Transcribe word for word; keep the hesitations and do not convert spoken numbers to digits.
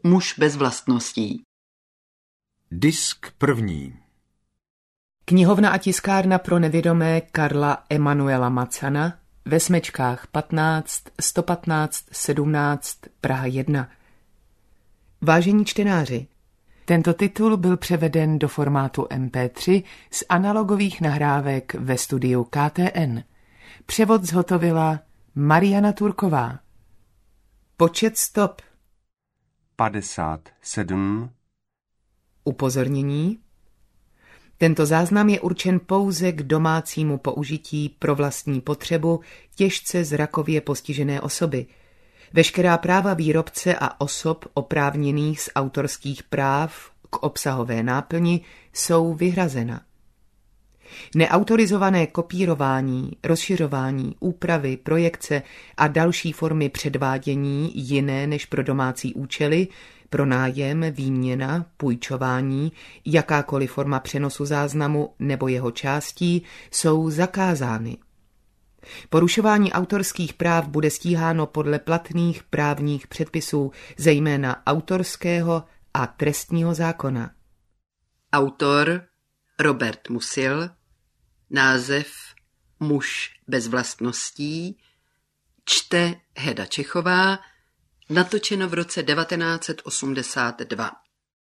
Muž bez vlastností. Disk první. Knihovna a tiskárna pro nevědomé Karla Emanuela Macana ve Smečkách patnáct, sto patnáct, sedmnáct, Praha jedna. Vážení čtenáři, tento titul byl převeden do formátu em pé tři z analogových nahrávek ve studiu K T N. Převod zhotovila Mariana Turková. Počet stop padesát sedm. Upozornění. Tento záznam je určen pouze k domácímu použití pro vlastní potřebu těžce zrakově postižené osoby. Veškerá práva výrobce a osob oprávněných z autorských práv k obsahové náplni jsou vyhrazena. Neautorizované kopírování, rozšiřování, úpravy, projekce a další formy předvádění jiné než pro domácí účely, pronájem, výměna, půjčování, jakákoliv forma přenosu záznamu nebo jeho částí jsou zakázány. Porušování autorských práv bude stíháno podle platných právních předpisů, zejména autorského a trestního zákona. Autor Robert Musil. Název Muž bez vlastností. Čte Heda Čechová. Natočeno v roce devatenáct set osmdesát dva.